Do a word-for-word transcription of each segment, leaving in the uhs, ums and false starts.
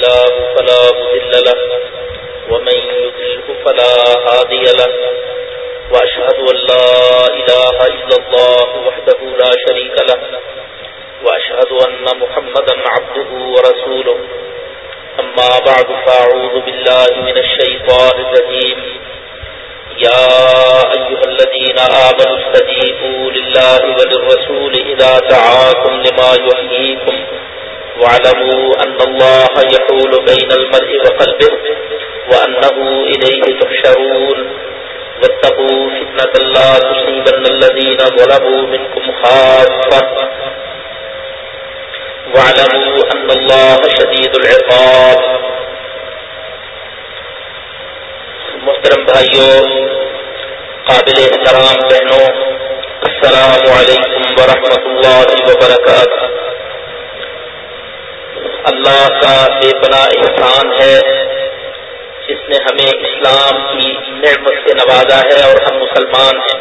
الله فلا مضل له ومن يضلل فلا هادي له وأشهد أن لا إله إلا الله وحده لا شريك له وأشهد أن محمدا عبده ورسوله أما بعد فأعوذ بالله من الشيطان الرجيم يا أيها الذين آمنوا استجيبوا لله وللرسول إذا دعاكم لما يحييكم واعلموا أن الله يحول بين المرء وقلبه وأنه إليه تحشرون واتقوا فتنة لا تصيبن الذين ظلموا منكم خاصة واعلموا أن الله شديد العقاب. محترم بھائیوں، قابل احترام بہنوں، السلام علیکم ورحمۃ اللہ وبرکاتہ. اللہ کا بے پناہ احسان ہے جس نے ہمیں اسلام کی نعمت سے نوازا ہے اور ہم مسلمان ہیں.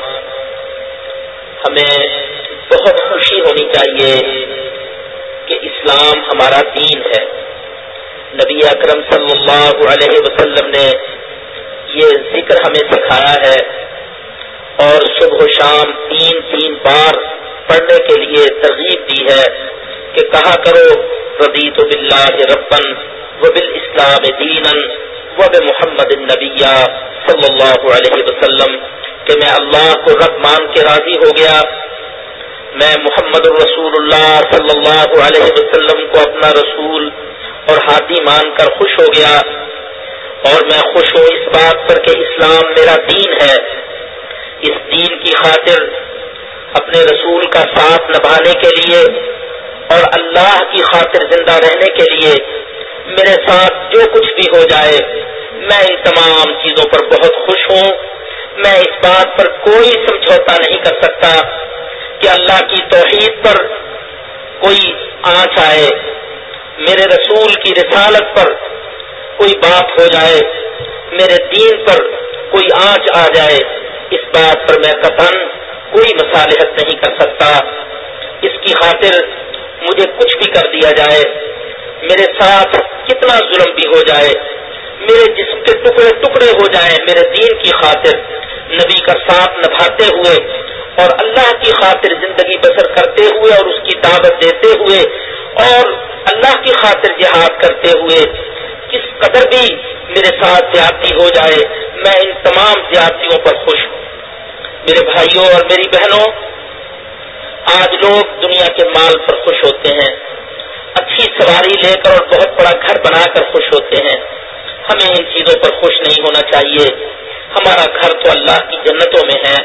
ہمیں بہت خوشی ہونی چاہیے کہ اسلام ہمارا دین ہے. نبی اکرم صلی اللہ علیہ وسلم نے یہ ذکر ہمیں سکھایا ہے اور صبح و شام تین تین بار پڑھنے کے لیے ترغیب دی ہے کہ کہا کرو رضیت باللہ ربا وبالاسلام دینا وبمحمد النبی صلی اللہ علیہ وسلم، کہ میں اللہ کو رب مان کے راضی ہو گیا، میں محمد الرسول اللہ صلی اللہ علیہ وسلم کو اپنا رسول اور ہادی مان کر خوش ہو گیا، اور میں خوش ہوں اس بات پر کہ اسلام میرا دین ہے. اس دین کی خاطر اپنے رسول کا ساتھ نبھانے کے لیے اور اللہ کی خاطر زندہ رہنے کے لیے میرے ساتھ جو کچھ بھی ہو جائے میں ان تمام چیزوں پر بہت خوش ہوں. میں اس بات پر کوئی سمجھوتا نہیں کر سکتا کہ اللہ کی توحید پر کوئی آنچ آئے، میرے رسول کی رسالت پر کوئی بات ہو جائے، میرے دین پر کوئی آنچ آ جائے، اس بات پر میں قطعاً کوئی مصالحت نہیں کر سکتا. اس کی خاطر مجھے کچھ بھی کر دیا جائے، میرے ساتھ کتنا ظلم بھی ہو جائے، میرے جسم کے ٹکڑے ٹکڑے ہو جائیں، میرے دین کی خاطر نبی کا ساتھ نبھاتے ہوئے اور اللہ کی خاطر زندگی بسر کرتے ہوئے اور اس کی دعوت دیتے ہوئے اور اللہ کی خاطر جہاد کرتے ہوئے کس قدر بھی میرے ساتھ زیادتی ہو جائے میں ان تمام زیادتیوں پر خوش ہوں. میرے بھائیوں اور میری بہنوں، آج لوگ دنیا کے مال پر خوش ہوتے ہیں، اچھی سواری لے کر اور بہت بڑا گھر بنا کر خوش ہوتے ہیں. ہمیں ان چیزوں پر خوش نہیں ہونا چاہیے. ہمارا گھر تو اللہ کی جنتوں میں ہے.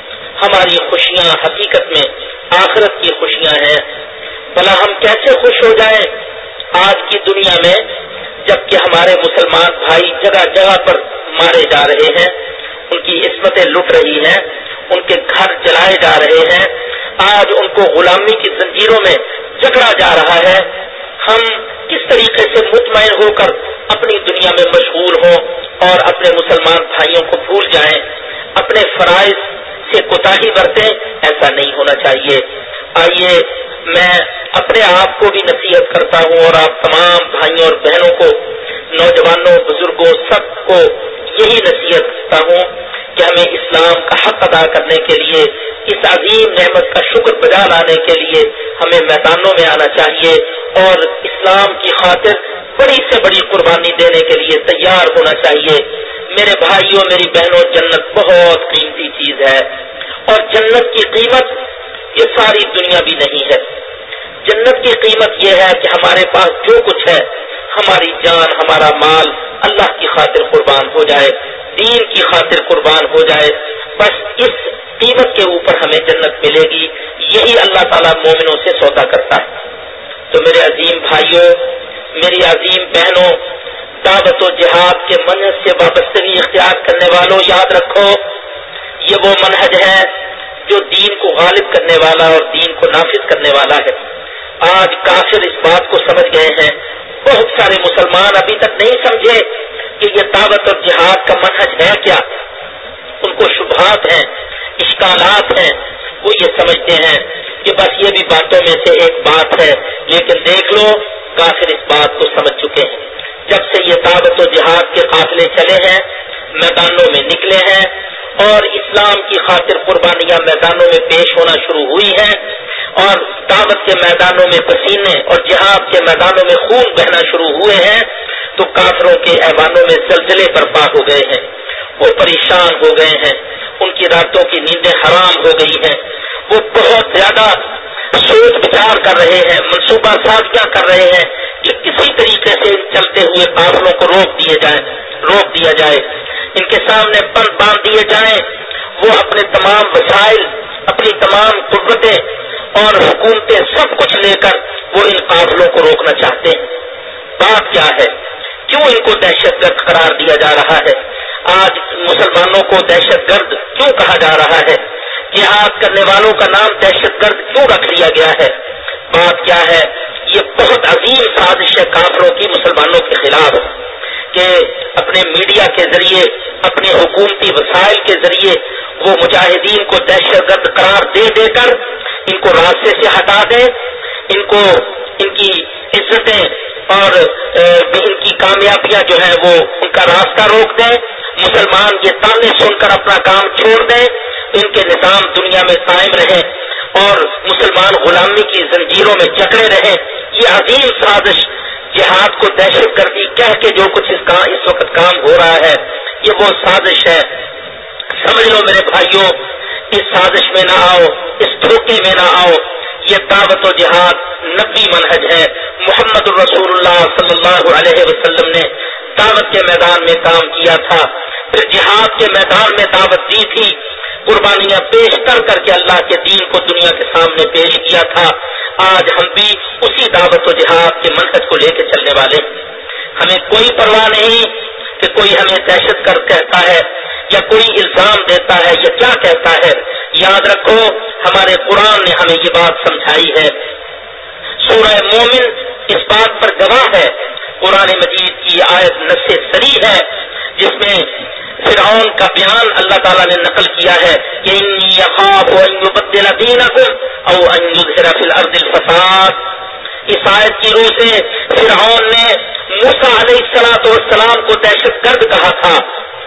ہماری خوشیاں حقیقت میں آخرت کی خوشیاں ہیں. بھلا ہم کیسے خوش ہو جائیں آج کی دنیا میں جبکہ ہمارے مسلمان بھائی جگہ جگہ پر مارے جا رہے ہیں، ان کی عصمتیں لٹ رہی ہیں، ان کے گھر جلائے جا رہے ہیں، آج ان کو غلامی کی زنجیروں میں جکڑا جا رہا ہے. ہم کس طریقے سے مطمئن ہو کر اپنی دنیا میں مشغول ہوں اور اپنے مسلمان بھائیوں کو بھول جائیں، اپنے فرائض سے کوتاہی برتیں؟ ایسا نہیں ہونا چاہیے. آئیے میں اپنے آپ کو بھی نصیحت کرتا ہوں اور آپ تمام بھائیوں اور بہنوں کو، نوجوانوں، بزرگوں، سب کو یہی نصیحت کرتا ہوں کہ ہمیں اسلام کا حق ادا کرنے کے لیے، اس عظیم نعمت کا شکر بجا لانے کے لیے ہمیں میدانوں میں آنا چاہیے اور اسلام کی خاطر بڑی سے بڑی قربانی دینے کے لیے تیار ہونا چاہیے. میرے بھائیوں، میری بہنوں، جنت بہت قیمتی چیز ہے اور جنت کی قیمت یہ ساری دنیا بھی نہیں ہے. جنت کی قیمت یہ ہے کہ ہمارے پاس جو کچھ ہے، ہماری جان، ہمارا مال اللہ کی خاطر قربان ہو جائے، دین کی خاطر قربان ہو جائے. بس اس قیمت کے اوپر ہمیں جنت ملے گی. یہی اللہ تعالیٰ مومنوں سے سودا کرتا ہے. تو میرے عظیم بھائیوں، میری عظیم بہنوں، دعوت و جہاد کے منہج سے وابستگی اختیار کرنے والوں، یاد رکھو یہ وہ منہج ہے جو دین کو غالب کرنے والا اور دین کو نافذ کرنے والا ہے. آج کافر اس بات کو سمجھ گئے ہیں، بہت سارے مسلمان ابھی تک نہیں سمجھے کہ یہ دعوت اور جہاد کا منہج ہے کیا. ان کو شبہات ہیں، اشکالات ہیں، وہ یہ سمجھتے ہیں کہ بس یہ بھی باتوں میں سے ایک بات ہے. لیکن دیکھ لو کافر اس بات کو سمجھ چکے ہیں. جب سے یہ دعوت و جہاد کے قافلے چلے ہیں، میدانوں میں نکلے ہیں اور اسلام کی خاطر قربانیاں میدانوں میں پیش ہونا شروع ہوئی ہیں، اور دعوت کے میدانوں میں پسینے اور جہاد کے میدانوں میں خون بہنا شروع ہوئے ہیں، تو کافروں کے ایوانوں میں زلزلے برپا ہو گئے ہیں، وہ پریشان ہو گئے ہیں، ان کی راتوں کی نیندیں حرام ہو گئی ہیں، وہ بہت زیادہ سوچ بچار کر رہے ہیں، منصوبہ سازیاں کر رہے ہیں کہ کسی طریقے سے ان چلتے ہوئے قافلوں کو روک دیے جائیں روک دیا جائے ان کے سامنے بند باندھ دیے جائیں۔ وہ اپنے تمام وسائل، اپنی تمام قوتیں اور حکومتیں سب کچھ لے کر وہ ان قافلوں کو روکنا چاہتے ہیں۔ بات کیا ہے؟ کیوں ان کو دہشت گرد قرار دیا جا رہا ہے؟ آج مسلمانوں کو دہشت گرد کیوں کہا جا رہا ہے؟ جہاد کرنے والوں کا نام دہشت گرد کیوں رکھ لیا گیا ہے؟ بات کیا ہے؟ یہ بہت عظیم سازش ہے کافروں کی مسلمانوں کے خلاف، کہ اپنے میڈیا کے ذریعے، اپنے حکومتی وسائل کے ذریعے وہ مجاہدین کو دہشت گرد قرار دے دے کر ان کو راستے سے ہٹا دیں، ان کو ان کی عزتیں اور ان کی کامیابیاں جو ہیں وہ ان کا راستہ روک دیں، مسلمان یہ تانے سن کر اپنا کام چھوڑ دیں، ان کے نظام دنیا میں قائم رہیں اور مسلمان غلامی کی زنجیروں میں جکڑے رہیں۔ یہ عظیم سازش، جہاد کو دہشت گردی کہہ کے جو کچھ اس کا اس وقت کام ہو رہا ہے، یہ وہ سازش ہے۔ سمجھ لو میرے بھائیوں، اس سازش میں نہ آؤ، اس دھوکے میں نہ آؤ۔ یہ دعوت و جہاد نبی منہج ہے۔ محمد الرسول اللہ صلی اللہ علیہ وسلم نے دعوت کے میدان میں کام کیا تھا، پھر جہاد کے میدان میں دعوت دی تھی، قربانیاں پیش کر کر کے اللہ کے دین کو دنیا کے سامنے پیش کیا تھا۔ آج ہم بھی اسی دعوت و جہاد کے منہج کو لے کے چلنے والے، ہمیں کوئی پرواہ نہیں کہ کوئی ہمیں دہشت گرد کہتا ہے یا کوئی الزام دیتا ہے یا کیا کہتا ہے۔ یاد رکھو ہمارے قرآن نے ہمیں یہ بات سمجھائی ہے، سورہ مومن اس بات پر گواہ ہے، قرآن مجید کی آیت نص صریح ہے جس میں فرعون کا بیان اللہ تعالیٰ نے نقل کیا ہے کہ انی یخاف ان یبدل دینکم او ان یظہر فی الارض الفساد۔ اس آیت کی روح سے فرعون نے موسیٰ علیہ الصلوۃ والسلام کو دہشت گرد کہا تھا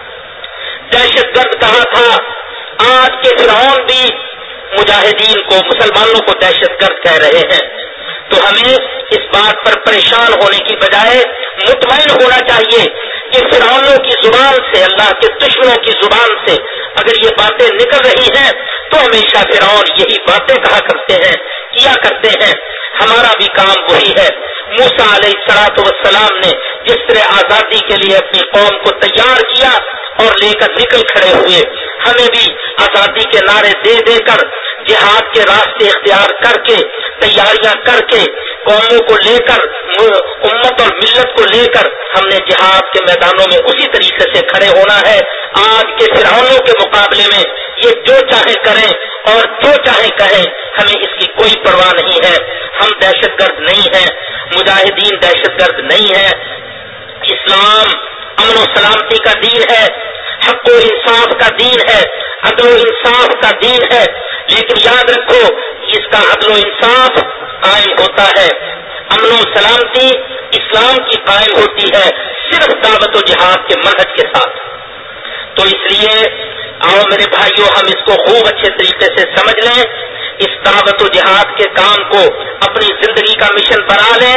دہشت گرد کہا تھا آج کے فرعون بھی مجاہدین کو، مسلمانوں کو دہشت گرد کہہ رہے ہیں۔ تو ہمیں اس بات پر پریشان ہونے کی بجائے مطمئن ہونا چاہیے کہ فرعونوں کی زبان سے، اللہ کے دشمنوں کی زبان سے اگر یہ باتیں نکل رہی ہیں تو ہمیشہ فرعون یہی باتیں کہا کرتے ہیں، کیا کرتے ہیں۔ ہمارا بھی کام وہی ہے۔ موسیٰ علیہ الصلوۃ والسلام نے جس طرح آزادی کے لیے اپنی قوم کو تیار کیا اور لے کر نکل کھڑے ہوئے، ہمیں بھی آزادی کے نعرے دے دے کر، جہاد کے راستے اختیار کر کے، تیاریاں کر کے، قوموں کو لے کر، امت اور ملت کو لے کر ہم نے جہاد کے میدانوں میں اسی طریقے سے کھڑے ہونا ہے۔ آج کے فرعونوں کے مقابلے میں یہ جو چاہے کریں اور جو چاہے کہیں، ہمیں اس کی کوئی پرواہ نہیں ہے۔ ہم دہشت گرد نہیں ہیں، مجاہدین دہشت گرد نہیں ہیں۔ اسلام امن و سلامتی کا دین ہے، حق و انصاف کا دین ہے، عدل و انصاف کا دین ہے، لیکن یاد رکھو اس کا عدل و انصاف قائم ہوتا ہے، امن و سلامتی اسلام کی قائم ہوتی ہے صرف دعوت و جہاد کے منہج کے ساتھ۔ تو اس لیے آؤ میرے بھائیوں، ہم اس کو خوب اچھے طریقے سے سمجھ لیں، اس دعوت و جہاد کے کام کو اپنی زندگی کا مشن بنا لیں،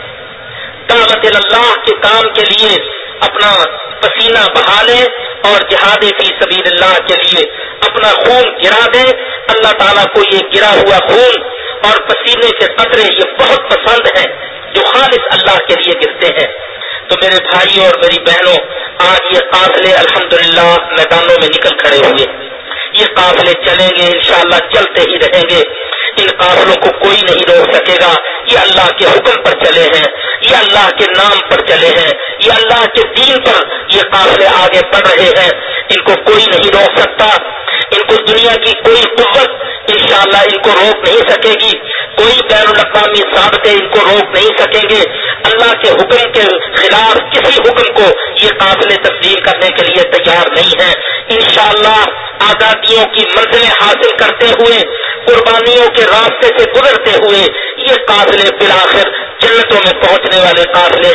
دعوت اللہ کے کام کے لیے اپنا پسینہ بہا لیں اور جہاد فی سبیل اللہ کے لیے اپنا خون گرا دیں۔ اللہ تعالیٰ کو یہ گرا ہوا خون اور پسینے کے قطرے یہ بہت پسند ہیں جو خالص اللہ کے لیے گرتے ہیں۔ تو میرے بھائی اور میری بہنوں، آج یہ قافلے الحمدللہ میدانوں میں نکل کھڑے ہوئے، یہ قافلے چلیں گے انشاءاللہ، چلتے ہی رہیں گے، ان قافلوں کو کوئی نہیں روک سکے گا۔ یہ اللہ کے حکم پر چلے ہیں، یہ اللہ کے نام پر چلے ہیں، یہ اللہ کے دین پر یہ قافلے آگے بڑھ رہے ہیں، ان کو کوئی نہیں روک سکتا، ان کو دنیا کی کوئی قوت انشاءاللہ ان کو روک نہیں سکے گی، کوئی بین الاقوامی ضابطے ان کو روک نہیں سکیں گے۔ اللہ کے حکم کے خلاف کسی حکم کو یہ قافلے تسلیم کرنے کے لیے تیار نہیں ہیں۔ انشاءاللہ آزادیوں کی منزلیں حاصل کرتے ہوئے، قربانیوں کے راستے سے گزرتے ہوئے یہ قافلے بالآخر جنتوں میں پہنچنے والے قافلے ہیں۔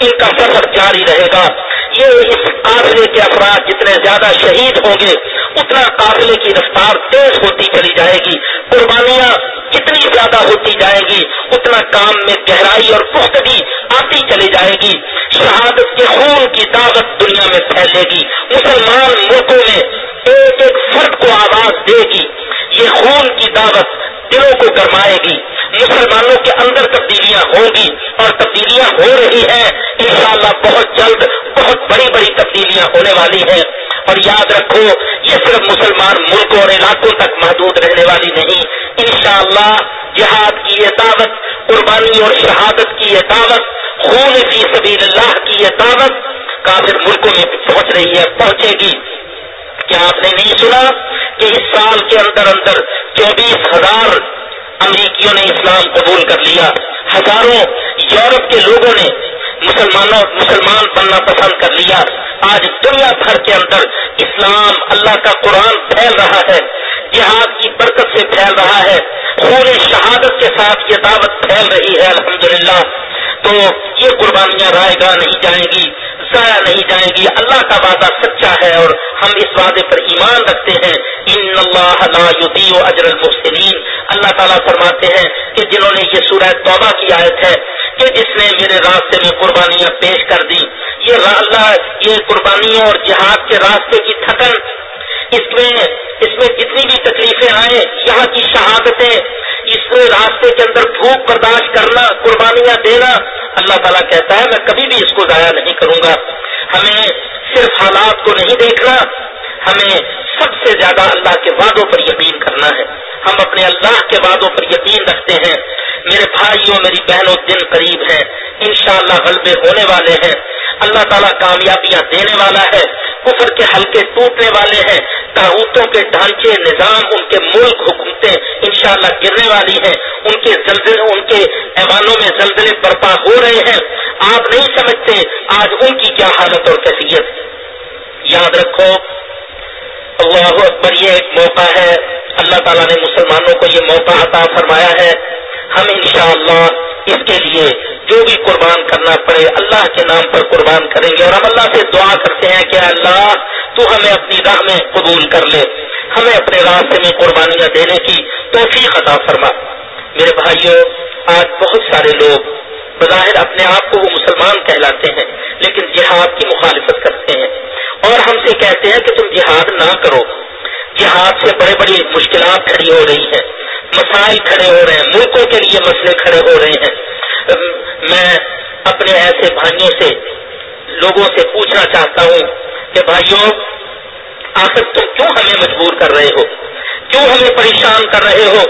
ان کا سفر جاری رہے گا. یہ اس قافلے کے افراد جتنے زیادہ شہید ہوں گے اتنا قافلے کی رفتار تیز ہوتی چلی جائے گی. قربانیاں جتنی زیادہ ہوتی جائیں گی اتنا کام میں گہرائی اور پختگی آتی چلی جائے گی. شہادت کے خون کی دعوت دنیا میں پھیلے گی. مسلمان ملکوں میں ایک ایک فرد کو آواز دے گی. یہ خون کی دعوت دلوں کو گرمائے گی. مسلمانوں کے اندر تبدیلیاں ہوں گی اور تبدیلیاں ہو رہی ہیں. انشاءاللہ بہت جلد بہت بڑی بڑی تبدیلیاں ہونے والی ہیں. اور یاد رکھو یہ صرف مسلمان ملکوں اور علاقوں تک محدود رہنے والی نہیں. انشاءاللہ جہاد کی یہ دعوت، قربانی اور شہادت کی یہ دعوت، خون فی سبیل اللہ کی یہ دعوت کافر ملکوں میں پہنچ رہی ہے، پہنچے گی. کیا آپ نے نہیں سنا کہ اس سال کے اندر اندر چوبیس ہزار امریکیوں نے اسلام قبول کر لیا؟ ہزاروں یورپ کے لوگوں نے مسلمانوں مسلمان بننا پسند کر لیا. آج دنیا بھر کے اندر اسلام، اللہ کا قرآن پھیل رہا ہے، جہاد کی برکت سے پھیل رہا ہے، خون شہادت کے ساتھ یہ دعوت پھیل رہی ہے الحمدللہ. تو یہ قربانیاں رائے گاہ نہیں جائیں گی، ضائع نہیں جائیں گی. اللہ کا وعدہ سچا ہے اور ہم اس وعدے پر ایمان رکھتے ہیں. ان اللہ لا یضیع اجر المحسنین. اللہ تعالیٰ فرماتے ہیں کہ جنہوں نے یہ سورہ توبہ کی آیت ہے کہ جس نے میرے راستے میں قربانیاں پیش کر دی، یہ اللہ یہ قربانیوں اور جہاد کے راستے کی تھکن، اس میں اس میں جتنی بھی تکلیفیں آئیں، یہاں کی شہادتیں، اس راستے کے اندر بھوک برداشت کرنا، قربانیاں دینا، اللہ تعالیٰ کہتا ہے میں کبھی بھی اس کو ضائع نہیں کروں گا. ہمیں صرف حالات کو نہیں دیکھنا، ہمیں سب سے زیادہ اللہ کے وعدوں پر یقین کرنا ہے. ہم اپنے اللہ کے وعدوں پر یقین رکھتے ہیں. میرے بھائیوں میری بہنوں دن قریب ہیں، انشاءاللہ غلبے ہونے والے ہیں. اللہ تعالیٰ کامیابیاں دینے والا ہے. کفر کے حلقے ٹوٹنے والے ہیں. طاغوتوں کے ڈھانچے، نظام، ان کے ملک، حکومتیں انشاءاللہ گرنے والی ہیں. ان کے زلزلے ان کے ایوانوں میں زلزلے برپا ہو رہے ہیں. آپ نہیں سمجھتے آج ان کی کیا حالت اور کیفیت. یاد رکھو اللہ اکبر، یہ ایک موقع ہے، اللہ تعالیٰ نے مسلمانوں کو یہ موقع عطا فرمایا ہے. ہم انشاءاللہ اس کے لیے جو بھی قربان کرنا پڑے اللہ کے نام پر قربان کریں گے. اور ہم اللہ سے دعا کرتے ہیں کہ اللہ تو ہمیں اپنی راہ میں قبول کر لے، ہمیں اپنے راستے میں قربانیاں دینے کی توفیق عطا فرما. میرے بھائیوں، آج بہت سارے لوگ بظاہر اپنے آپ کو وہ مسلمان کہلاتے ہیں لیکن جہاد کی مخالفت کرتے ہیں اور ہم سے کہتے ہیں کہ تم جہاد نہ کرو. جہاد سے بڑے بڑی مشکلات کھڑی ہو رہی ہیں، مسائل کھڑے ہو رہے ہیں، ملکوں کے لیے مسئلے کھڑے ہو رہے ہیں. میں اپنے ایسے بھائیوں سے، لوگوں سے پوچھنا چاہتا ہوں کہ بھائیوں آخر تم کیوں ہمیں مجبور کر رہے ہو، کیوں ہمیں پریشان کر رہے ہو؟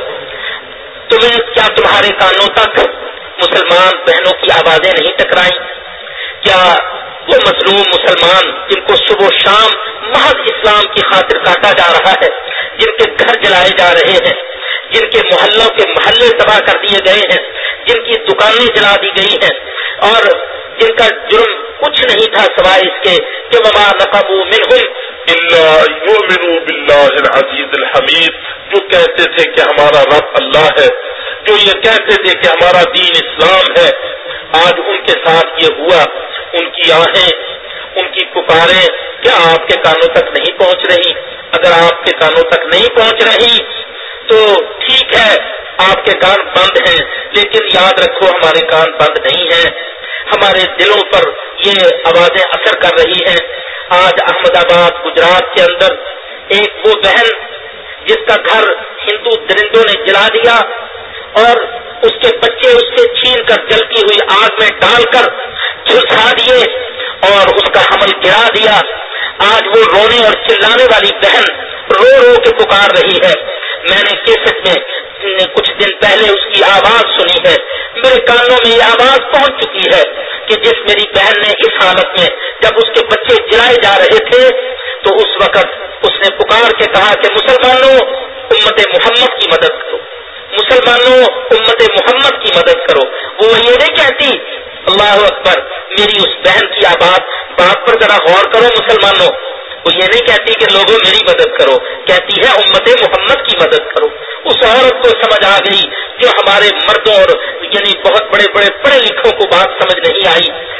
تمہیں کیا تمہارے کانوں تک مسلمان بہنوں کی آوازیں نہیں ٹکرائیں؟ کیا وہ مظلوم مسلمان جن کو صبح و شام محض اسلام کی خاطر کاٹا جا رہا ہے، جن کے گھر جلائے جا رہے ہیں، جن کے محلوں کے محلے تباہ کر دیے گئے ہیں، جن کی دکانیں جلا دی گئی ہیں اور جن کا جرم کچھ نہیں تھا سوائے اس کے کہ وما نقموا منهم الا يؤمنوا بالله العزيز الحميد، جو کہتے تھے کہ ہمارا رب اللہ ہے، جو یہ کہتے تھے کہ ہمارا دین اسلام ہے، آج ان کے ساتھ یہ ہوا. ان کی آہیں، ان کی پکاریں کیا آپ کے کانوں تک نہیں پہنچ رہی؟ اگر آپ کے کانوں تک نہیں پہنچ رہی تو ٹھیک ہے، آپ کے کان بند ہیں، لیکن یاد رکھو ہمارے کان بند نہیں ہیں، ہمارے دلوں پر یہ آوازیں اثر کر رہی ہیں. آج احمد آباد گجرات کے اندر ایک وہ بہن جس کا گھر ہندو درندوں نے جلا دیا اور اس کے بچے اس سے چھین کر جلتی ہوئی آگ میں ڈال کر جھلسا دیے اور اس کا حمل گرا دیا. آج وہ رونے اور چلانے والی بہن رو رو کے پکار رہی ہے. میں نے کیسٹ میں کچھ دن پہلے اس کی آواز سنی ہے، میرے کانوں میں یہ آواز پہنچ چکی ہے کہ جس میری بہن نے اس حالت میں جب اس کے بچے جلائے جا رہے تھے تو اس وقت اس نے پکار کے کہا کہ مسلمانوں امت محمد کی مدد کرو، مسلمانوں امت محمد کی مدد کرو. وہ یہ نہیں کہتی اللہ اکبر، میری اس بہن کی آواز بات پر ذرا غور کرو مسلمانوں، وہ یہ نہیں کہتی کہ لوگوں میری مدد کرو، کہتی ہے امت محمد کی مدد کرو. اس عورت کو سمجھ آ گئی جو ہمارے مردوں اور یعنی بہت بڑے بڑے پڑھے لکھوں کو بات سمجھ نہیں آئی. وہ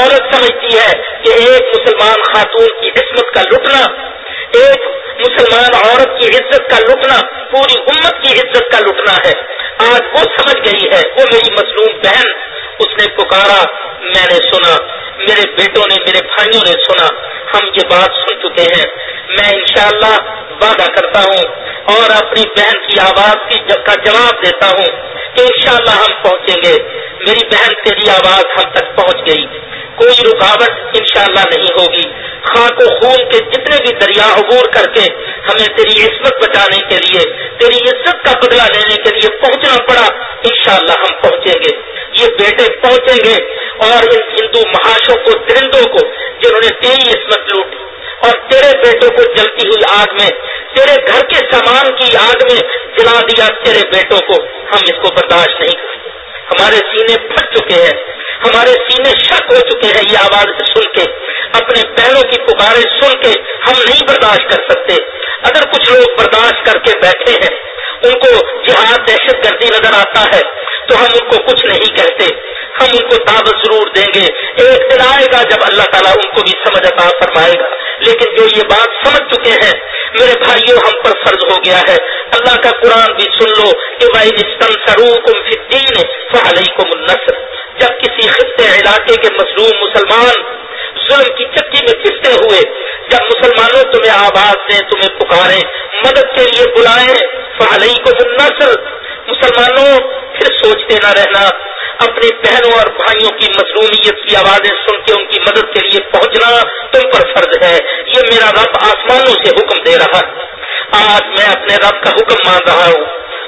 عورت سمجھتی ہے کہ ایک مسلمان خاتون کی عصمت کا لٹنا، ایک مسلمان عورت کی عزت کا لٹنا پوری امت کی عزت کا لٹنا ہے. آج وہ سمجھ گئی ہے. وہ میری مظلوم بہن، اس نے پکارا، میں نے سنا، میرے بیٹوں نے، میرے بھائیوں نے سنا، ہم یہ بات سن چکے ہیں. میں انشاءاللہ وعدہ کرتا ہوں اور اپنی بہن کی آواز کی کا جواب دیتا ہوں کہ انشاءاللہ ہم پہنچیں گے. میری بہن تیری آواز ہم تک پہنچ گئی، کوئی رکاوٹ انشاءاللہ نہیں ہوگی. خاک و خون کے جتنے بھی دریا عبور کر کے ہمیں تیری عزت بچانے کے لیے، تیری عزت کا بدلہ لینے کے لیے پہنچنا پڑا، انشاءاللہ ہم پہنچیں گے. یہ بیٹے پہنچیں گے اور ان ہندو محاشوں کو، درندوں کو جنہوں نے تیری عصمت لوٹی اور تیرے بیٹوں کو جلتی ہوئی آگ میں، تیرے گھر کے سامان کی آگ میں جلا دیا تیرے بیٹوں کو، ہم اس کو برداشت نہیں کریں. ہمارے سینے پھٹ چکے ہیں، ہمارے سینے شک ہو چکے ہیں. یہ آواز سن کے، اپنے بہنوں کی پکاریں سن کے ہم نہیں برداشت کر سکتے. اگر کچھ لوگ برداشت کر کے بیٹھے ہیں، ان کو جہاد دہشت گردی نظر آتا ہے تو ہم ان کو کچھ نہیں کہتے، ہم ان کو دعوت ضرور دیں گے. ایک دن آئے گا جب اللہ تعالیٰ ان کو بھی سمجھ عطا فرمائے گا. لیکن جو یہ بات سمجھ چکے ہیں، میرے بھائیوں ہم پر فرض ہو گیا ہے. اللہ کا قرآن بھی سن لو کہ وَإِنِ اسْتَنصَرُوكُمْ فِي الدِّينِ فَعَلَيْكُمُ النَّصْرُ. جب کسی خطے علاقے کے مظلوم مسلمان ظلم کی چکی میں پستے ہوئے، جب مسلمانوں تمہیں آواز دیں، تمہیں پکاریں، مدد کے لیے بلائیں، فَعَلَيْكُمُ النَّصْرُ. مسلمانوں پھر سوچتے نہ رہنا، اپنی بہنوں اور بھائیوں کی مظلومیت کی آوازیں سن کے ان کی مدد کے لیے پہنچنا تم پر فرض ہے. یہ میرا رب آسمانوں سے حکم دے رہا ہے. آج میں اپنے رب کا حکم مان رہا ہوں.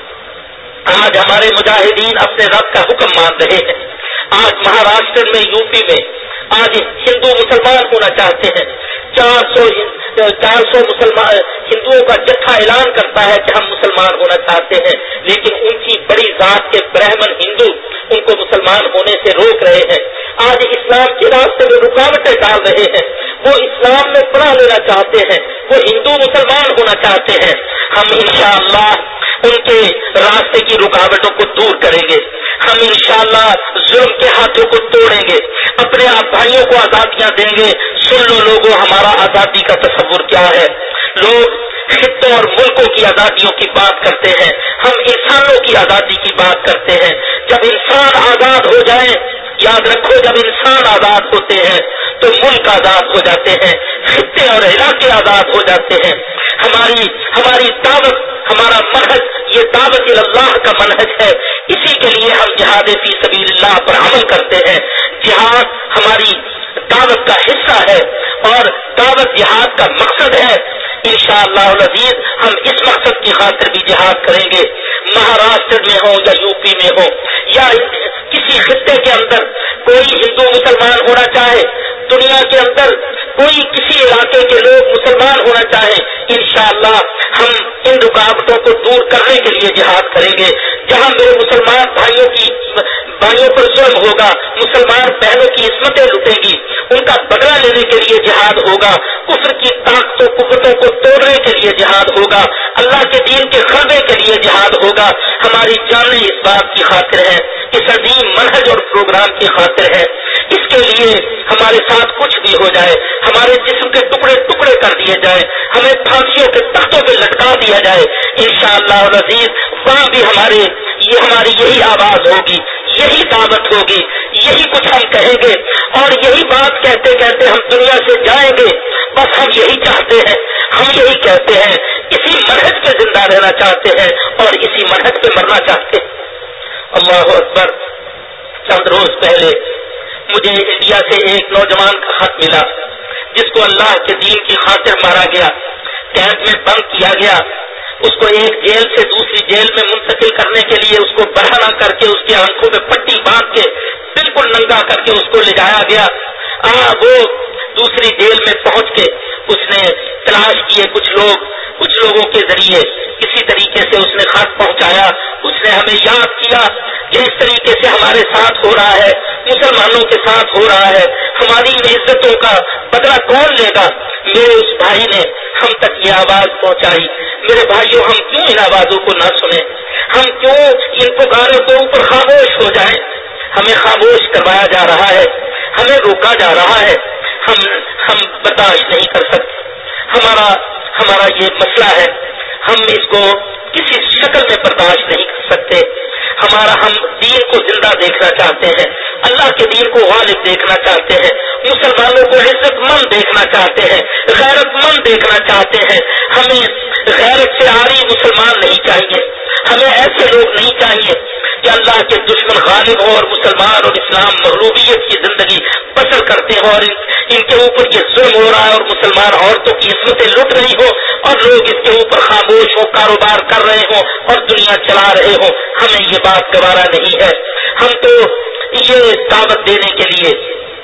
آج ہمارے مجاہدین اپنے رب کا حکم مان رہے ہیں. آج مہاراشٹر میں، یو پی میں آج ہندو مسلمان ہونا چاہتے ہیں. چار سو چار سو مسلمان ہندوؤں کا جتھا اعلان کرتا ہے کہ ہم مسلمان ہونا چاہتے ہیں، لیکن ان کی بڑی ذات کے برہمن ہندو ان کو مسلمان ہونے سے روک رہے ہیں. آج اسلام کے راستے میں رکاوٹیں ڈال رہے ہیں. وہ اسلام میں پناہ لینا چاہتے ہیں، وہ ہندو مسلمان ہونا چاہتے ہیں. ہم انشاءاللہ ان کے راستے کی رکاوٹوں کو دور کریں گے. ہم انشاءاللہ ظلم کے ہاتھوں کو توڑیں گے، اپنے آپ بھائیوں کو آزادیاں دیں گے. سن لو لوگوں، ہمارا آزادی کا تصور کیا ہے. لوگ خطوں اور ملکوں کی آزادیوں کی بات کرتے ہیں، ہم انسانوں کی آزادی کی بات کرتے ہیں. جب انسان آزاد ہو جائے، یاد رکھو، جب انسان آزاد ہوتے ہیں تو ملک آزاد ہو جاتے ہیں، خطے اور علاقے آزاد ہو جاتے ہیں. ہماری ہماری دعوت، ہمارا منہج یہ دعوت اللہ کا منہج ہے. اسی کے لیے ہم جہاد فی سبیل اللہ پر عمل کرتے ہیں. جہاد ہماری دعوت کا حصہ ہے اور دعوت جہاد کا مقصد ہے. انشاءاللہ العزیز ہم اس مقصد کی خاطر بھی جہاد کریں گے. مہاراشٹر میں ہو یا یو پی میں ہو یا کسی خطے کے اندر کوئی ہندو مسلمان ہونا چاہے، دنیا کے اندر کوئی کسی علاقے کے لوگ مسلمان ہونا چاہیں، انشاءاللہ ہم ان رکاوٹوں کو دور کرنے کے لیے جہاد کریں گے. جہاں میرے مسلمان بھائیوں کی بھائیوں پر ظلم ہوگا، مسلمان بہنوں کی عصمتیں لٹیں گی، ان کا بدلہ لینے کے لیے جہاد ہوگا. کفر کی طاقتوں قوتوں کو توڑنے کے لیے جہاد ہوگا. اللہ کے دین کے غلبے کے لیے جہاد ہوگا. ہماری جانیں اس بات کی خاطر ہے، اس عظیم منہج اور پروگرام کی خاطر ہے. اس کے لیے ہمارے ساتھ کچھ بھی ہو جائے، ہمارے جسم کے ٹکڑے ٹکڑے کر دیے جائے، ہمیں پھانسیوں کے تختوں پہ لٹکا دیا جائے، انشاءاللہ العزیز وہاں بھی ہمارے یہ ہماری یہی آواز ہوگی، یہی دعوت ہوگی، یہی کچھ ہم کہیں گے اور یہی بات کہتے کہتے ہم دنیا سے جائیں گے. بس ہم یہی چاہتے ہیں، ہم یہی کہتے ہیں، اسی منہج پہ زندہ رہنا چاہتے ہیں اور اسی منہج پہ مرنا چاہتے ہیں. اللہ اکبر. چند روز پہلے مجھے انڈیا سے ایک نوجوان کا خط ملا جس کو اللہ کے دین کی خاطر مارا گیا، قید میں بند کیا گیا. اس کو ایک جیل سے دوسری جیل میں منتقل کرنے کے لیے اس کو بڑھانا کر کے اس کی آنکھوں میں پٹی باندھ کے بالکل ننگا کر کے اس کو لے جایا گیا. آ وہ دوسری جیل میں پہنچ کے اس نے تلاش کیے، کچھ لوگ کچھ لوگوں کے ذریعے کسی طریقے سے اس نے خط پہنچایا. اس نے ہمیں یاد کیا کہ اس طریقے سے ہمارے ساتھ ہو رہا ہے، مسلمانوں کے ساتھ ہو رہا ہے، ہماری ان عزتوں کا بدلہ کون لے گا. میرے اس بھائی نے ہم تک یہ آواز پہنچائی. میرے بھائیوں، ہم کیوں ان آوازوں کو نہ سنیں؟ ہم کیوں ان پکاروں کے اوپر خاموش ہو جائیں؟ ہمیں خاموش کروایا جا رہا ہے. ہمیں روکا جا رہا ہے، ہم ہم برداشت نہیں کر سکتے، ہمارا ہمارا یہ مسئلہ ہے، ہم اس کو کسی شکل میں برداشت نہیں کر سکتے، ہمارا ہم دین کو زندہ دیکھنا چاہتے ہیں، اللہ کے دین کو غالب دیکھنا چاہتے ہیں، مسلمانوں کو عزت مند دیکھنا چاہتے ہیں، غیرت مند دیکھنا چاہتے ہیں، ہمیں غیرت سے عاری مسلمان نہیں چاہیے، ہمیں ایسے لوگ نہیں چاہیے کہ اللہ کے دشمن غالب ہو اور مسلمان اور اسلام مغلوبیت کی زندگی بسر کرتے ہوں اور ان کے اوپر یہ ظلم ہو رہا ہے اور مسلمان عورتوں کی عصمتیں لٹ رہی ہو اور لوگ اس کے اوپر خاموش ہو، کاروبار کر رہے ہوں اور دنیا چلا رہے ہوں. ہمیں یہ بات گوارا نہیں ہے. ہم تو یہ دعوت دینے کے لیے،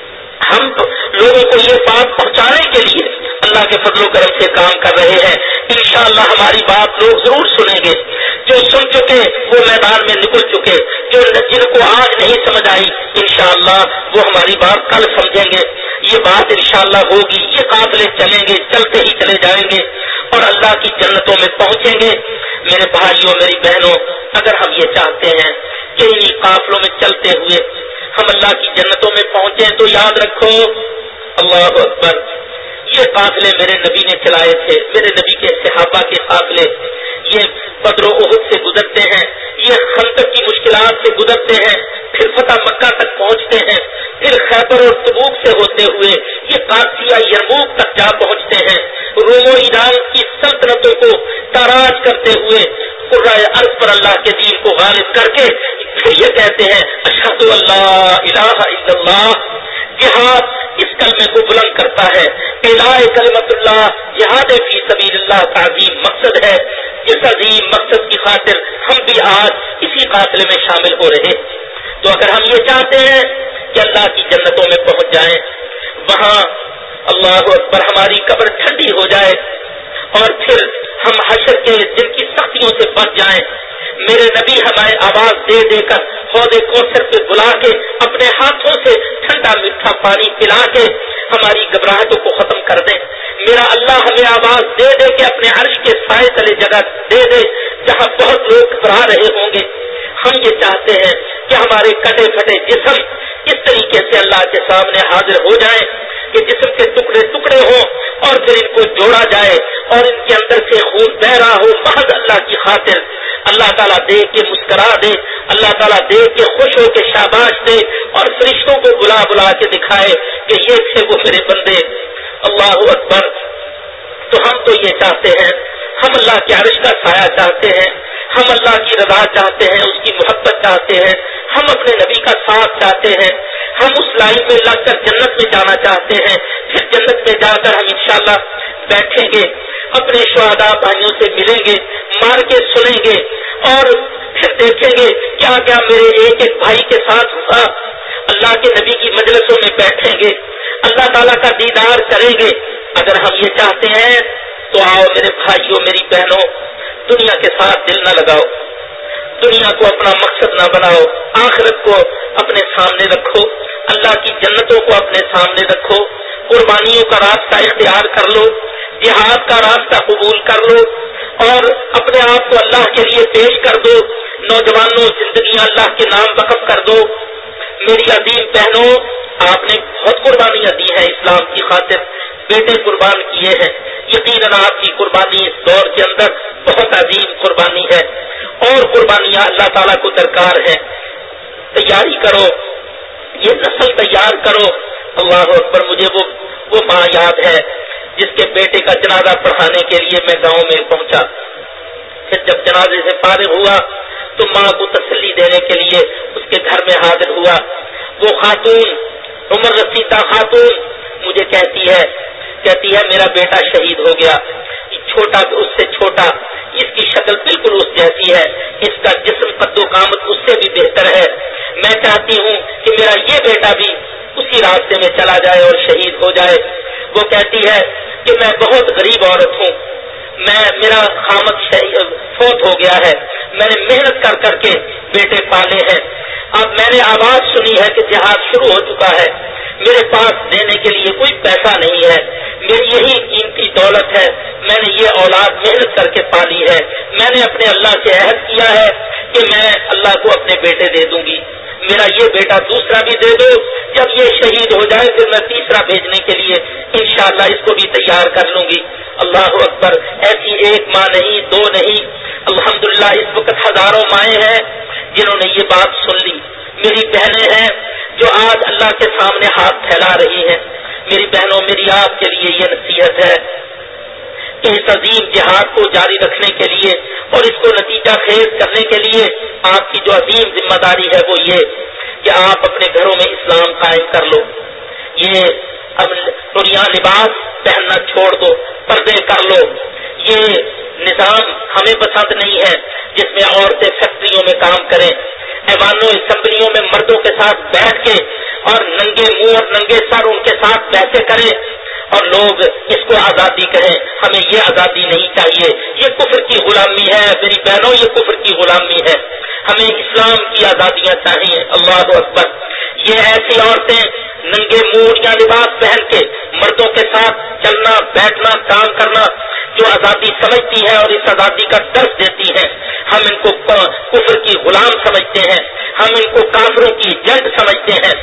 ہم لوگوں کو یہ بات پہنچانے کے لیے اللہ کے فضل و کرم سے کام کر رہے ہیں. انشاءاللہ ہماری بات لوگ ضرور سنیں گے. جو سن چکے وہ میدان میں نکل چکے، جو جن کو آج نہیں سمجھ آئی انشاءاللہ وہ ہماری بات کل سمجھیں گے. یہ بات انشاءاللہ ہوگی، یہ قافلے چلیں گے، چلتے ہی چلے جائیں گے اور اللہ کی جنتوں میں پہنچیں گے. میرے بھائیوں، میری بہنوں، اگر ہم یہ چاہتے ہیں کہ انہی قافلوں میں چلتے ہوئے ہم اللہ کی جنتوں میں پہنچے تو یاد رکھو، اللہ اکبر، یہ قافلے میرے نبی نے چلائے تھے، میرے نبی کے صحابہ کے قافلے. یہ بدر و احد سے گزرتے ہیں، یہ خندق کی مشکلات سے گزرتے ہیں، پھر فتح مکہ تک پہنچتے ہیں، پھر خیبر اور تبوک سے ہوتے ہوئے یہ قادسیہ یرموک تک جا پہنچتے ہیں. روم و ایران کی سلطنتوں کو تاراج کرتے ہوئے قرائے ارض پر اللہ کے دین کو غالب کر کے پھر یہ کہتے ہیں اشہد اللہ الہ الا اللہ. جہاد اس کلمے کو بلند کرتا ہے. اعلاء کلمت اللہ، جہاد فی سبیل اللہ کا عظیم مقصد ہے. اس عظیم مقصد کی خاطر ہم بھی آج اسی قافلے میں شامل ہو رہے. تو اگر ہم یہ چاہتے ہیں کہ اللہ کی جنتوں میں پہنچ جائیں، وہاں اللہ اکبر ہماری قبر ٹھنڈی ہو جائے اور پھر ہم حشر کے دن کی سختیوں سے بچ جائیں، میرے نبی ہمیں آواز دے دے کر حوض کوثر پہ بلا کے اپنے ہاتھوں سے ٹھنڈا میٹھا پانی پلا کے ہماری گھبراہٹوں کو ختم کر دے. میرا اللہ ہمیں آواز دے دے کہ اپنے عرش کے سائے تلے جگہ دے دے جہاں بہت لوگ گھبرا رہے ہوں گے. ہم یہ چاہتے ہیں کہ ہمارے کٹے پھٹے جسم اس طریقے سے اللہ کے سامنے حاضر ہو جائیں کہ جسم کے ٹکڑے ٹکڑے ہوں اور پھر ان کو جوڑا جائے اور ان کے اندر سے خون بہ رہا ہو محض اللہ کی خاطر. اللہ تعالیٰ دیکھ کے مسکرا دے، اللہ تعالیٰ دیکھ کے خوش ہو کے شاباش دے اور فرشتوں کو بلا بلا کے دکھائے کہ یہ تھے وہ میرے بندے. اللہ اکبر. تو ہم تو یہ چاہتے ہیں، ہم اللہ کے عرش کا سایہ چاہتے ہیں، ہم اللہ کی رضا چاہتے ہیں، اس کی محبت چاہتے ہیں، ہم اپنے نبی کا ساتھ چاہتے ہیں، ہم اس لائن میں لگ کر جنت میں جانا چاہتے ہیں. پھر جنت میں جا کر ہم انشاءاللہ بیٹھیں گے، اپنے شہداء بھائیوں سے ملیں گے، مار کے سنیں گے اور پھر دیکھیں گے کیا کیا میرے ایک ایک بھائی کے ساتھ ہوا. اللہ کے نبی کی مجلسوں میں بیٹھیں گے، اللہ تعالیٰ کا دیدار کریں گے. اگر ہم یہ چاہتے ہیں تو آؤ میرے بھائیوں، میری بہنوں، دنیا کے ساتھ دل نہ لگاؤ، دنیا کو اپنا مقصد نہ بناؤ، آخرت کو اپنے سامنے رکھو، اللہ کی جنتوں کو اپنے سامنے رکھو، قربانیوں کا راستہ اختیار کر لو، جہاد کا راستہ قبول کر لو اور اپنے آپ کو اللہ کے لیے پیش کر دو. نوجوانوں، زندگیاں اللہ کے نام وقف کر دو. میری عظیم بہنوں، آپ نے بہت قربانیاں دی ہیں اسلام کی خاطر، بیٹے قربان کیے ہیں. یقیناً آپ کی قربانی اس دور کے اندر بہت عظیم قربانی ہے اور قربانیاں اللہ تعالیٰ کو درکار ہے. تیاری کرو، یہ نسل تیار کرو. اللہ اکبر. مجھے وہ وہ ماں یاد ہے جس کے بیٹے کا جنازہ پڑھانے کے لیے میں گاؤں میں پہنچا. پھر جب جنازے سے فارغ ہوا تو ماں کو تسلی دینے کے لیے اس کے گھر میں حاضر ہوا. وہ خاتون، عمر رسیدہ خاتون، مجھے کہتی ہے کہتی ہے میرا بیٹا شہید ہو گیا، چھوٹا اس سے چھوٹا، اس کی شکل بالکل اس جیسی ہے، اس کا جسم قد و قامت اس سے بھی بہتر ہے. میں چاہتی ہوں کہ میرا یہ بیٹا بھی اسی راستے میں چلا جائے اور شہید ہو جائے. وہ کہتی ہے کہ میں بہت غریب عورت ہوں، میں میرا خامد فوت ہو گیا ہے، میں نے محنت کر کر کے بیٹے پالے ہیں، اب میں نے آواز سنی ہے کہ جہاد شروع ہو چکا ہے، میرے پاس دینے کے لیے کوئی پیسہ نہیں ہے، میری یہی قیمتی دولت ہے، میں نے یہ اولاد محنت کر کے پالی ہے، میں نے اپنے اللہ سے عہد کیا ہے کہ میں اللہ کو اپنے بیٹے دے دوں گی. میرا یہ بیٹا دوسرا بھی دے دو، جب یہ شہید ہو جائے پھر میں تیسرا بھیجنے کے لیے انشاءاللہ اس کو بھی تیار کر لوں گی۔ اللہ اکبر! ایسی ایک ماں نہیں، دو نہیں، الحمدللہ اس وقت ہزاروں مائیں ہیں جنہوں نے یہ بات سن لی۔ میری بہنیں ہیں جو آج اللہ کے سامنے ہاتھ پھیلا رہی ہیں۔ میری بہنوں، میری آپ کے لیے یہ نصیحت ہے کہ اس عظیم جہاد کو جاری رکھنے کے لیے اور اس کو نتیجہ خیز کرنے کے لیے آپ کی جو عظیم ذمہ داری ہے وہ یہ کہ آپ اپنے گھروں میں اسلام قائم کر لو۔ یہ اب دنیا لباس پہننا چھوڑ دو، پردے کر لو۔ یہ نظام ہمیں پسند نہیں ہے جس میں عورتیں فیکٹریوں میں کام کریں، ایوانوں اسمبلیوں میں مردوں کے ساتھ بیٹھ کے اور ننگے منہ اور ننگے سر ان کے ساتھ بحثیں کریں اور لوگ اس کو آزادی کہیں۔ ہمیں یہ آزادی نہیں چاہیے، یہ کفر کی غلامی ہے میری بہنوں، یہ کفر کی غلامی ہے۔ ہمیں اسلام کی آزادیاں چاہیے۔ اللہ اکبر! یہ ایسی عورتیں ننگے منہ یا لباس پہن کے مردوں کے ساتھ چلنا بیٹھنا کام کرنا جو آزادی سمجھتی ہے اور اس آزادی کا درس دیتی ہے، ہم ان کو کفر کی غلام سمجھتے ہیں، ہم ان کو کافروں کی جنگ سمجھتے ہیں۔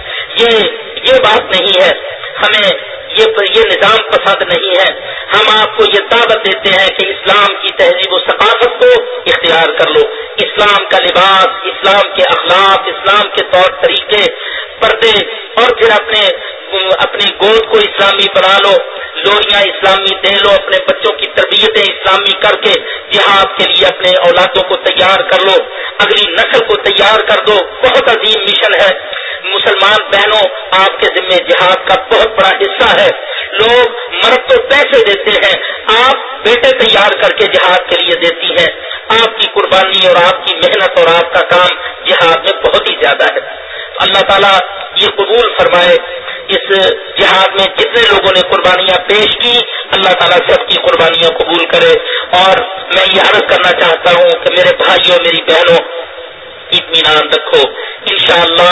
یہ یہ بات نہیں ہے، ہمیں یہ یہ نظام پسند نہیں ہے۔ ہم آپ کو یہ دعوت دیتے ہیں کہ اسلام کی تہذیب و ثقافت کو اختیار کر لو، اسلام کا لباس، اسلام کے اخلاق، اسلام کے طور طریقے، پردے، اور پھر اپنے اپنی گود کو اسلامی بنا لو، لوریاں اسلامی دے لو، اپنے بچوں کی تربیتیں اسلامی کر کے جہاد کے لیے اپنے اولادوں کو تیار کر لو، اگلی نسل کو تیار کر دو۔ بہت عظیم مشن ہے مسلمان بہنوں، آپ کے ذمہ جہاد کا بہت بڑا حصہ ہے۔ لوگ مرد تو پیسے دیتے ہیں، آپ بیٹے تیار کر کے جہاد کے لیے دیتی ہیں۔ آپ کی قربانی اور آپ کی محنت اور آپ کا کام جہاد میں بہت ہی زیادہ ہے۔ اللہ تعالیٰ یہ قبول فرمائے، اس جہاد میں جتنے لوگوں نے قربانیاں پیش کی اللہ تعالیٰ سب کی قربانیاں قبول کرے۔ اور میں یہ عرض کرنا چاہتا ہوں کہ میرے بھائیوں میری بہنوں اطمینان رکھو، انشاءاللہ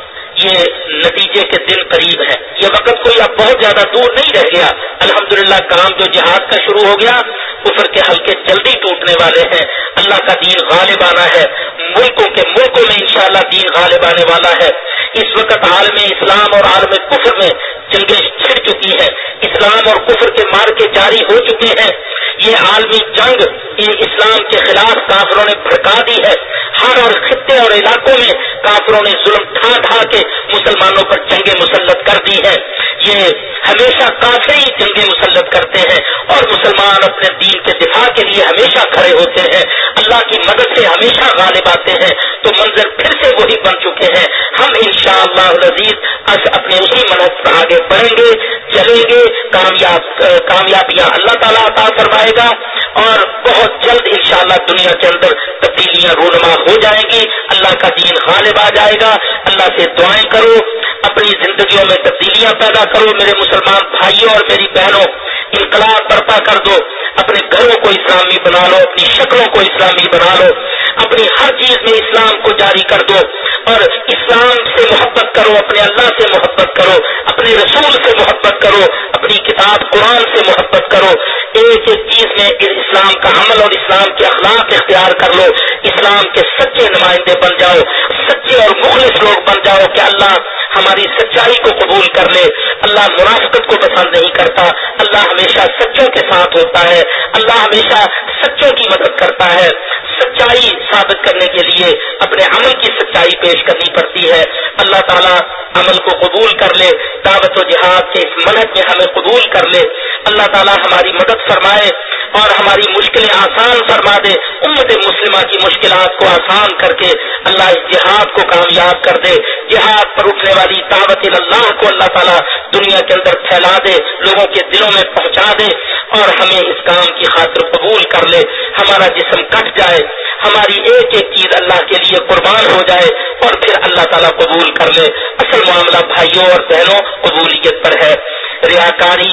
یہ نتیجے کے دن قریب ہے، یہ وقت کوئی اب بہت زیادہ دور نہیں رہ گیا۔ الحمدللہ کام جو جہاد کا شروع ہو گیا، کفر کے حلقے جلدی ٹوٹنے والے ہیں، اللہ کا دین غالب آنا ہے، ملکوں کے ملکوں میں انشاءاللہ دین غالب آنے والا ہے۔ اس وقت عالم اسلام اور عالم کفر میں جنگیں چھڑ چکی ہیں، اسلام اور کفر کے مارکے جاری ہو چکے ہیں۔ یہ عالمی جنگ اسلام کے خلاف کافروں نے بھڑکا دی ہے، ہر ہر خطے اور علاقوں میں کافروں نے ظلم ڈھا ڈھا کے مسلمانوں پر جنگیں مسلط کر دی ہیں۔ یہ ہمیشہ کافر ہی جنگیں مسلط کرتے ہیں اور مسلمان اپنے دین کے دفاع کے لیے ہمیشہ کھڑے ہوتے ہیں، اللہ کی مدد سے ہمیشہ غالب آتے ہیں، تو منظر پھر سے وہی بن چکے ہیں۔ ہم انشاءاللہ العزیز اپنے اسی منہج پر آگے بڑھیں گے، چلیں گے، کامیاب کامیابیاں اللہ تعالیٰ عطا فرمائے گا اور بہت جلد انشاءاللہ دنیا کے اندر تبدیلیاں رونما ہو جائیں گی، اللہ کا دین غالب آ جائے گا۔ اللہ سے دعائیں کرو، اپنی زندگیوں میں تبدیلیاں پیدا کرو میرے مسلمان بھائیوں اور میری بہنوں، انقلاب برپا کر دو، اپنے گھروں کو اسلامی بنا لو، اپنی شکلوں کو اسلامی بنا لو، اپنی ہر چیز میں اسلام کو جاری کر دو اور اسلام سے محبت کرو، اپنے اللہ سے محبت کرو، اپنے رسول سے محبت کرو، اپنی کتاب قرآن سے محبت کرو، ایک ایک چیز میں اسلام کا عمل اور اسلام کے اخلاق اختیار کر لو، اسلام کے سچے نمائندے بن جاؤ، سچے اور مخلص لوگ بن جاؤ کہ اللہ ہماری سچائی کو قبول کر لے۔ اللہ منافقت کو پسند نہیں کرتا، اللہ ہمیشہ سچوں کے ساتھ ہوتا ہے، اللہ ہمیشہ سچوں کی مدد کرتا ہے۔ سچائی ثابت کرنے کے لیے اپنے عمل کی سچائی پیش کرنی پڑتی ہے۔ اللہ تعالیٰ عمل کو قبول کر لے، دعوت و جہاد کے اس منہج میں ہمیں قبول کر لے۔ اللہ تعالیٰ ہماری مدد فرمائے اور ہماری مشکلیں آسان فرما دے، امت مسلمہ کی مشکلات کو آسان کر کے اللہ اس جہاد کو کامیاب کر دے، جہاد پر اٹھنے والی دعوت اللہ کو اللہ تعالیٰ دنیا کے اندر پھیلا دے، لوگوں کے دلوں میں پہنچا دے اور ہمیں اس کام کی خاطر قبول کر لے۔ ہمارا جسم کٹ جائے، ہماری ایک ایک چیز اللہ کے لیے قربان ہو جائے اور پھر اللہ تعالیٰ قبول کر لے۔ اصل معاملہ بھائیوں اور بہنوں قبولیت پر ہے، ریاکاری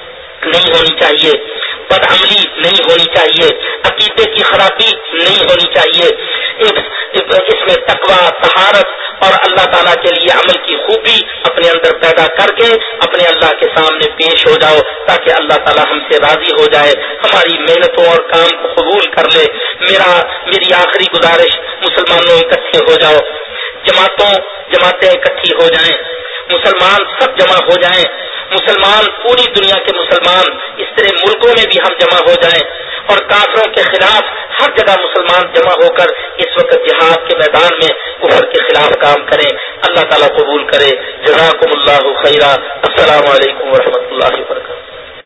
نہیں ہونی چاہیے، بدعملی نہیں ہونی چاہیے، عقیدے کی خرابی نہیں ہونی چاہیے، اس میں تقویٰ، طہارت اور اللہ تعالیٰ کے لیے عمل کی خوبی اپنے اندر پیدا کر کے اپنے اللہ کے سامنے پیش ہو جاؤ تاکہ اللہ تعالیٰ ہم سے راضی ہو جائے، ہماری محنتوں اور کام کو قبول کر لے۔ میرا میری آخری گزارش، مسلمانوں اکٹھے ہو جاؤ، جماعت جماعتوں جماعتیں اکٹھی ہو جائیں، مسلمان سب جمع ہو جائیں، مسلمان پوری دنیا کے مسلمان اس طرح ملکوں میں بھی ہم جمع ہو جائیں اور کافروں کے خلاف ہر جگہ مسلمان جمع ہو کر اس وقت جہاد کے میدان میں کفر کے خلاف کام کریں۔ اللہ تعالیٰ قبول کرے۔ جزاکم اللہ خیرا۔ السلام علیکم ورحمۃ اللہ وبرکاتہ۔